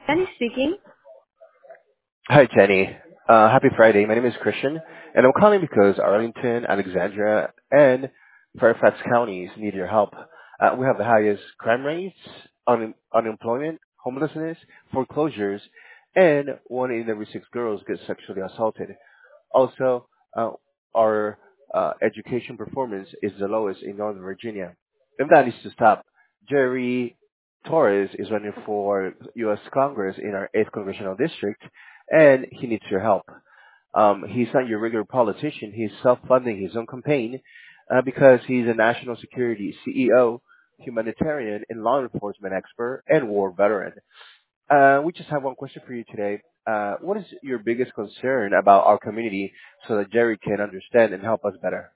Jenny speaking. Hi, Jenny. Happy Friday. My name is Christian, and I'm calling because Arlington, Alexandria, and Fairfax counties need your help. We have the highest crime rates, unemployment, homelessness, foreclosures, and one in every six girls get sexually assaulted. Also, our education performance is the lowest in Northern Virginia. And that needs to stop. Jerry Torres is running for U.S. Congress in our 8th Congressional District, and he needs your help. He's not your regular politician. He's self-funding his own campaign because he's a national security CEO, humanitarian, and law enforcement expert, and war veteran. We just have one question for you today. What is your biggest concern about our community so that Jerry can understand and help us better?